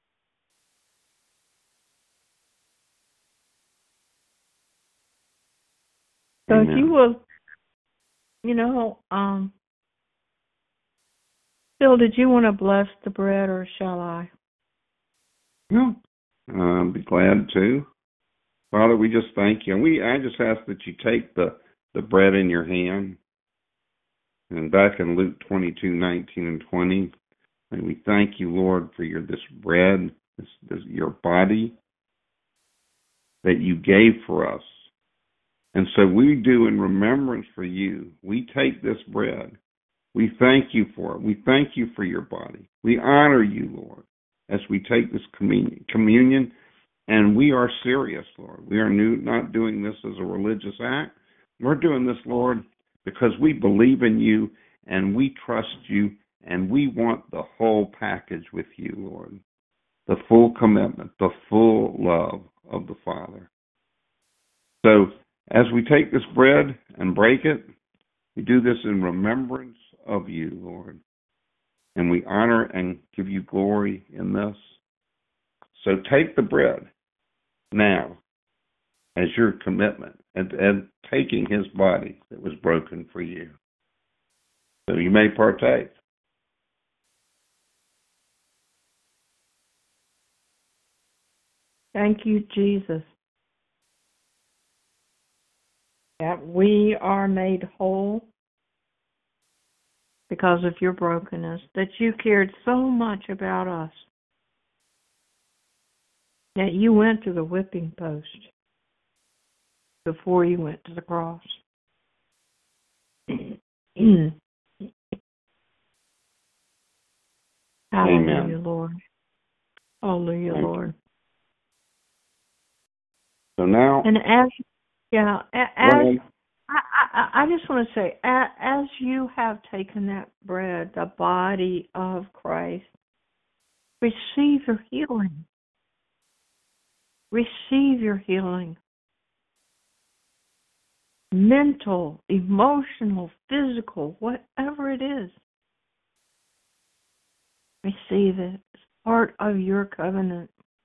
So Amen. if you will, you know, um, Phil, did you want to bless the bread or shall I? No, I'll be glad to. Father, we just thank you. And we I just ask that you take the, the bread in your hand. And back in Luke twenty-two, nineteen and twenty, and we thank you, Lord, for your this bread, this, this your body that you gave for us. And so we do in remembrance for you. We take this bread. We thank you for it. We thank you for your body. We honor you, Lord, as we take this communion. communion And we are serious, Lord. We are new, not doing this as a religious act. We're doing this, Lord, because we believe in you and we trust you and we want the whole package with you, Lord. The full commitment, the full love of the Father. So as we take this bread and break it, we do this in remembrance of you, Lord. And we honor and give you glory in this. So take the bread now as your commitment and, and taking his body that was broken for you. So you may partake. Thank you, Jesus, that we are made whole because of your brokenness, that you cared so much about us, that you went to the whipping post before you went to the cross. Hallelujah, Amen. Lord. Hallelujah, Thank you. Lord. So now, And as, yeah, a- as, well, I, I, I just want to say, a- as you have taken that bread, the body of Christ, receive your healing. Receive your healing. Mental, emotional, physical, whatever it is. Receive it. It's part of your covenant.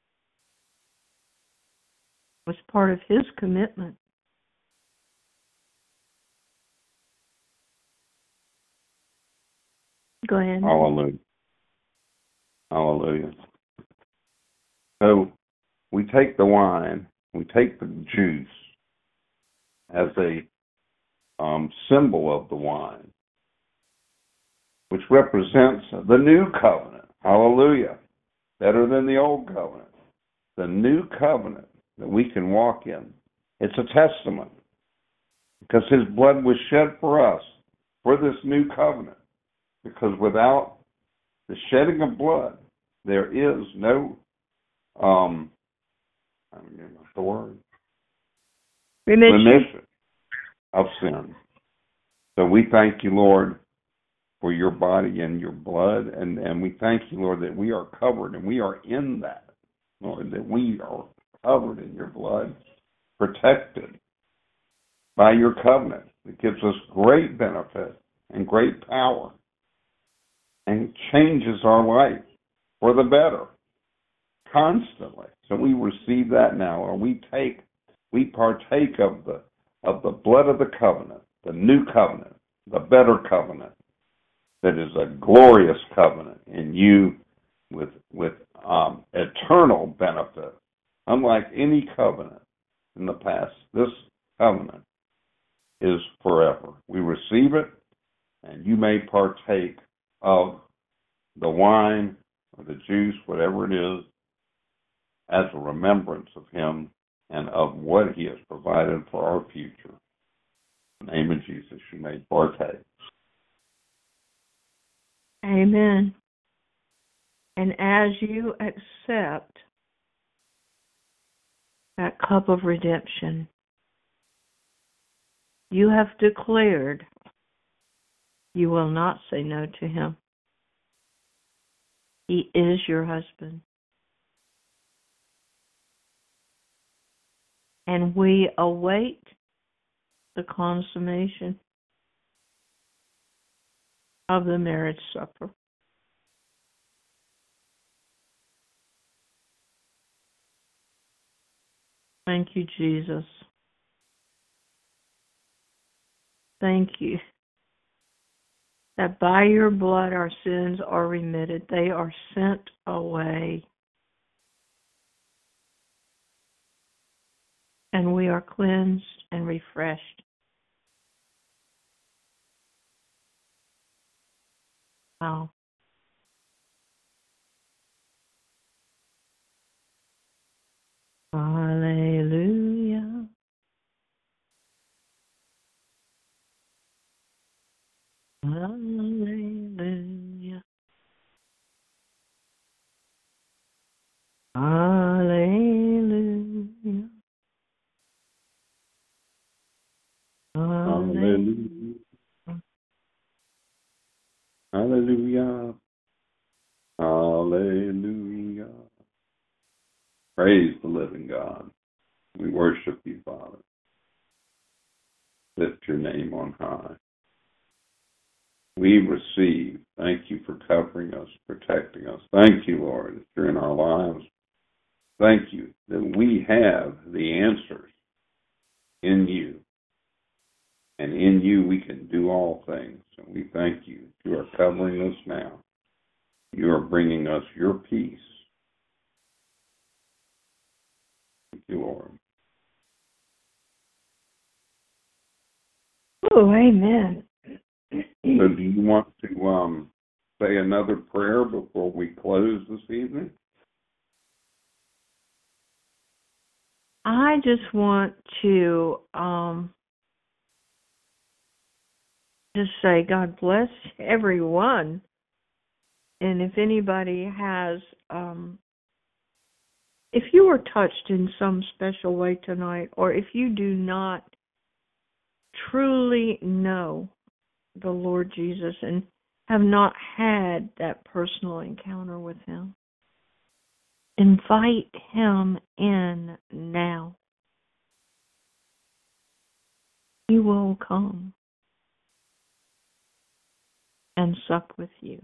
It was part of his commitment. Go ahead. hallelujah. Hallelujah. So we take the wine, we take the juice as a um, symbol of the wine, which represents the new covenant. Hallelujah. Better than the old covenant. The new covenant that we can walk in. It's a testament because his blood was shed for us for this new covenant. Because without the shedding of blood, there is no, um, I don't know the word, Remission. remission of sin. So we thank you, Lord, for your body and your blood, and, and we thank you, Lord, that we are covered and we are in that, Lord, that we are covered in your blood, protected by your covenant. It gives us great benefit and great power and changes our life for the better constantly. So we receive that now, or we take, we partake of the of the blood of the covenant, the new covenant, the better covenant, that is a glorious covenant in you with with um, eternal benefit. Unlike any covenant in the past, this covenant is forever. We receive it, and you may partake of the wine or the juice, whatever it is, as a remembrance of him and of what he has provided for our future. In the name of Jesus, you may partake. Amen. And as you accept that cup of redemption, you have declared you will not say no to him. He is your husband. And we await the consummation of the marriage supper. Thank you, Jesus. Thank you that by your blood our sins are remitted. They are sent away. And we are cleansed and refreshed. Wow. Hallelujah. Hallelujah. Hallelujah. Hallelujah. Hallelujah. Hallelujah. Praise the living God. We worship you, Father. Lift your name on high. We receive. Thank you for covering us, protecting us. Thank you, Lord, that you're in our lives. Thank you that we have the answers in you. And in you we can do all things. And we thank you. You are covering us now. You are bringing us your peace. Thank you, Lord. Oh, amen. So do you want to um, say another prayer before we close this evening? I just want to um, just say God bless everyone. And if anybody has, um, if you were touched in some special way tonight, or if you do not truly know the Lord Jesus and have not had that personal encounter with him, invite him in now. He will come and sup with you.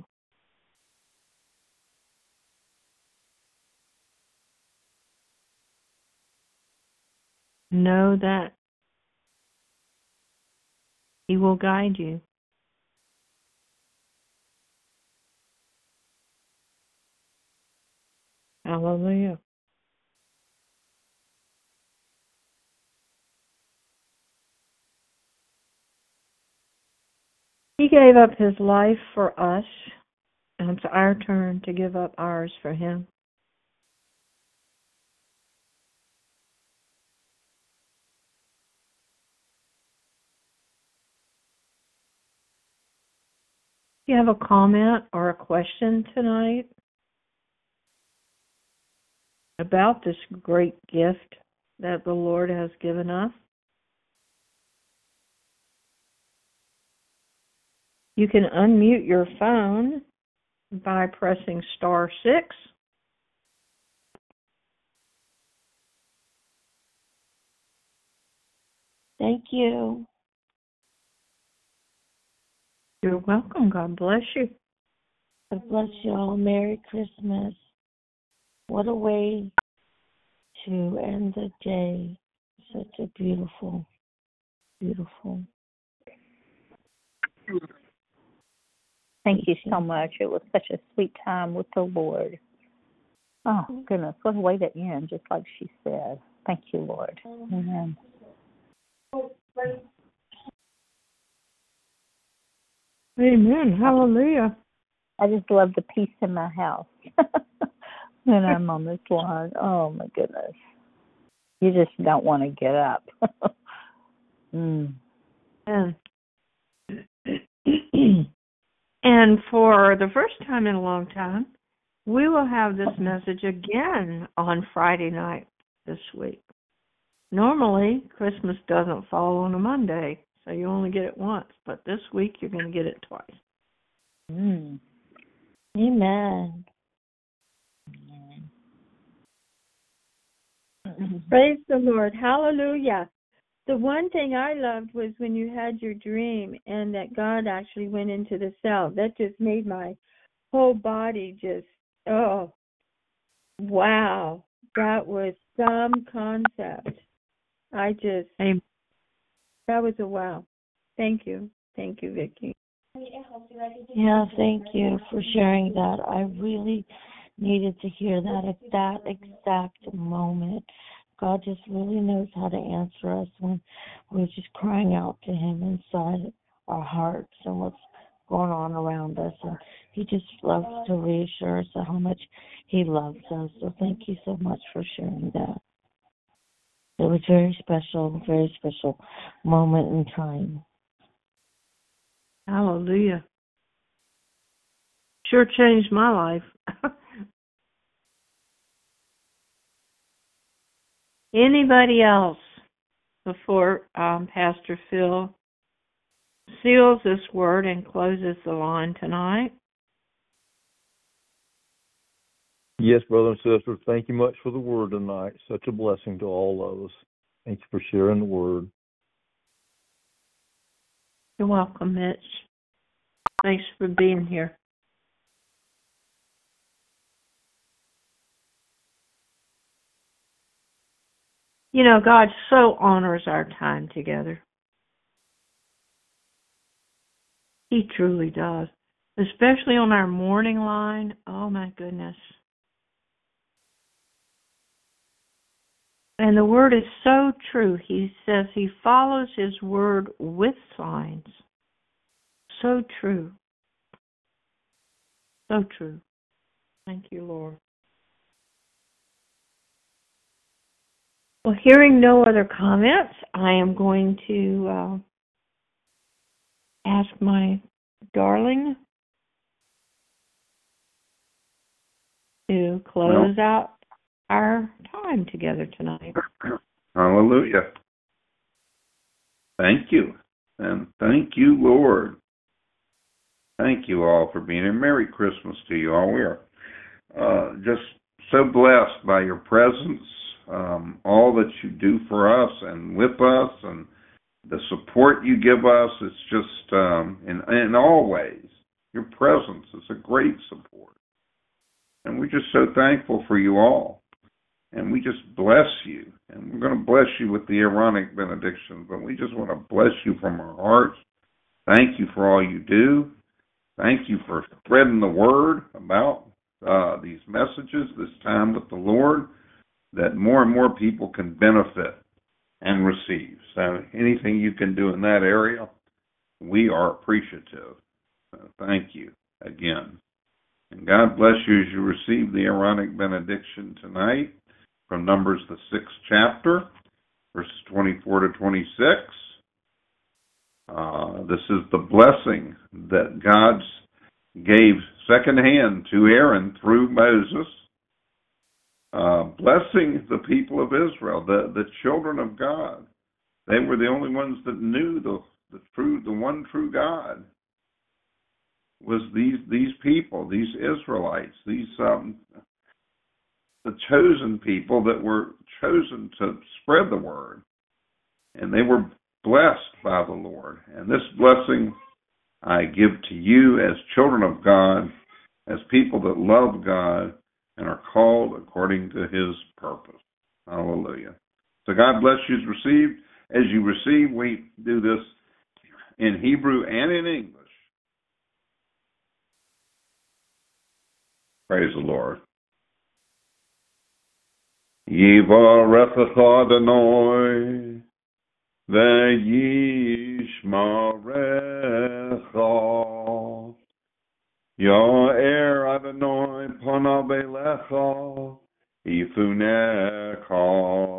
Know that he will guide you. Hallelujah. He gave up his life for us, and it's our turn to give up ours for him. If you have a comment or a question tonight about this great gift that the Lord has given us, you can unmute your phone by pressing star six. Thank you. You're welcome. God bless you. God bless you all. Merry Christmas. What a way to end the day. Such a beautiful, beautiful Thank you so much. It was such a sweet time with the Lord. Oh, goodness, what a way to end, just like she said. Thank you, Lord. Amen. Amen. Hallelujah. I just love the peace in my house when I'm on this line. Oh, my goodness. You just don't want to get up. mm. And, and for the first time in a long time, we will have this message again on Friday night this week. Normally, Christmas doesn't fall on a Monday, so you only get it once. But this week, you're going to get it twice. Mm. Amen. Praise the Lord. Hallelujah. The one thing I loved was when you had your dream and that God actually went into the cell. That just made my whole body just, oh, wow. That was some concept. I just, Amen. that was a wow. Thank you. Thank you, Vicki. Yeah, thank you for sharing that. I really needed to hear that at that exact moment. God just really knows how to answer us when we're just crying out to Him inside our hearts and what's going on around us. And He just loves to reassure us of how much He loves us. So thank you so much for sharing that. It was very special, very special moment in time. Hallelujah. Sure changed my life. Anybody else before um, Pastor Phil seals this word and closes the line tonight? Yes, brother and sister, thank you much for the word tonight. Such a blessing to all of us. Thank you for sharing the word. You're welcome, Mitch. Thanks for being here. You know, God so honors our time together. He truly does. Especially on our morning line. Oh, my goodness. And the word is so true. He says he follows his word with signs. So true. So true. Thank you, Lord. Well, hearing no other comments, I am going to uh, ask my darling to close well, out our time together tonight. Hallelujah. Thank you. And thank you, Lord. Thank you all for being here. Merry Christmas to you all. We are uh, just so blessed by your presence, um, all that you do for us and with us, and the support you give us. It's just, um, in, in all ways, your presence is a great support. And we're just so thankful for you all. And we just bless you. And we're going to bless you with the Aaronic benediction, but we just want to bless you from our hearts. Thank you for all you do. Thank you for spreading the word about uh, these messages, this time with the Lord, that more and more people can benefit and receive. So anything you can do in that area, we are appreciative. So thank you again. And God bless you as you receive the Aaronic benediction tonight from Numbers, the sixth chapter, verses twenty-four to twenty-six. Uh, this is the blessing that God gave secondhand to Aaron through Moses, uh, blessing the people of Israel, the, the children of God. They were the only ones that knew the, the true, the one true God was these these people, these Israelites, these um, the chosen people that were chosen to spread the word, and they were blessed by the Lord. And this blessing I give to you as children of God, as people that love God and are called according to his purpose. Hallelujah. So God bless you as received. As you receive, we do this in Hebrew and in English. Praise the Lord. Yivarechecha Adonai ve'yishmarecha. Ya'er Adonai panav elecha ifunecha.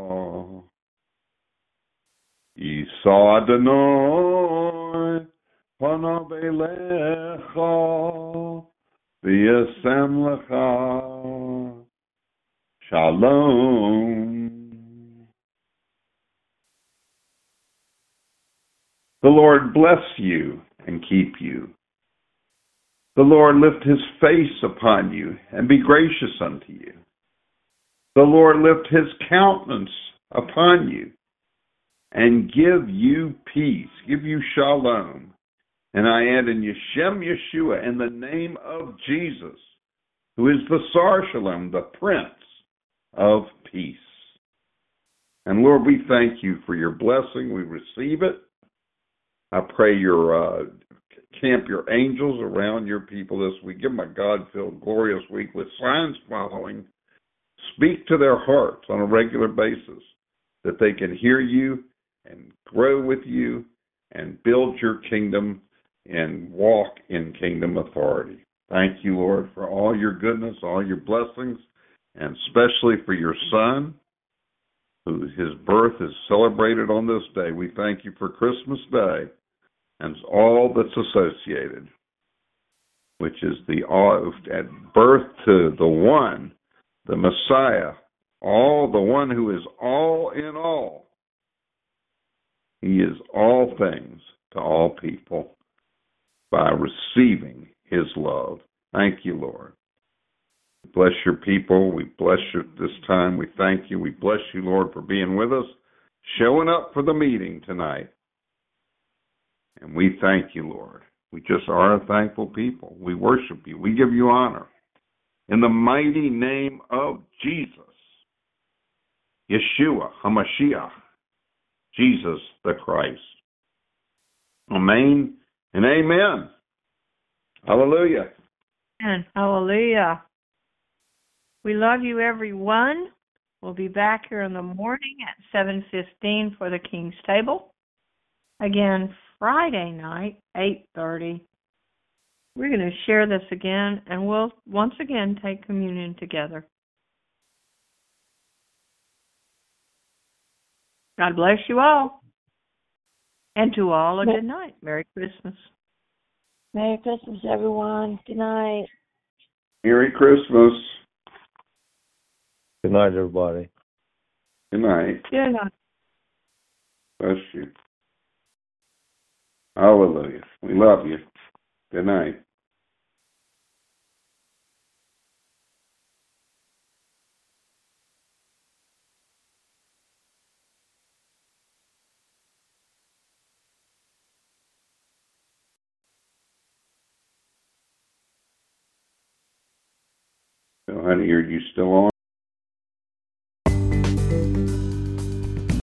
Yisa Adonai panav elecha v'yasem lecha. Shalom. The Lord bless you and keep you. The Lord lift his face upon you and be gracious unto you. The Lord lift his countenance upon you and give you peace, give you shalom. And I add in Yeshem Yeshua, in the name of Jesus, who is the Sar Shalom, the Prince of Peace. And Lord, we thank you for your blessing. We receive it. I pray your uh, camp your angels around your people this week. Give them a God-filled, glorious week with signs following. Speak to their hearts on a regular basis that they can hear you and grow with you and build your kingdom and walk in kingdom authority. Thank you, Lord, for all your goodness, all your blessings, and especially for your son, who his birth is celebrated on this day. We thank you for Christmas Day and all that's associated, which is the at birth to the one, the Messiah, all the one who is all in all. He is all things to all people by receiving his love. Thank you, Lord. Bless your people. We bless you this time. We thank you. We bless you, Lord, for being with us, showing up for the meeting tonight. And we thank you, Lord. We just are a thankful people. We worship you. We give you honor. In the mighty name of Jesus, Yeshua HaMashiach, Jesus the Christ. Amen and amen. Hallelujah. And hallelujah. We love you, everyone. We'll be back here in the morning at seven fifteen for the King's Table. Again, Friday night, eight thirty. We're going to share this again, and we'll once again take communion together. God bless you all. And to all, a good night. Merry Christmas. Merry Christmas, everyone. Good night. Merry Christmas. Good night, everybody. Good night. Good night. Bless you. Hallelujah. We love you. Good night. So, honey, are you still on?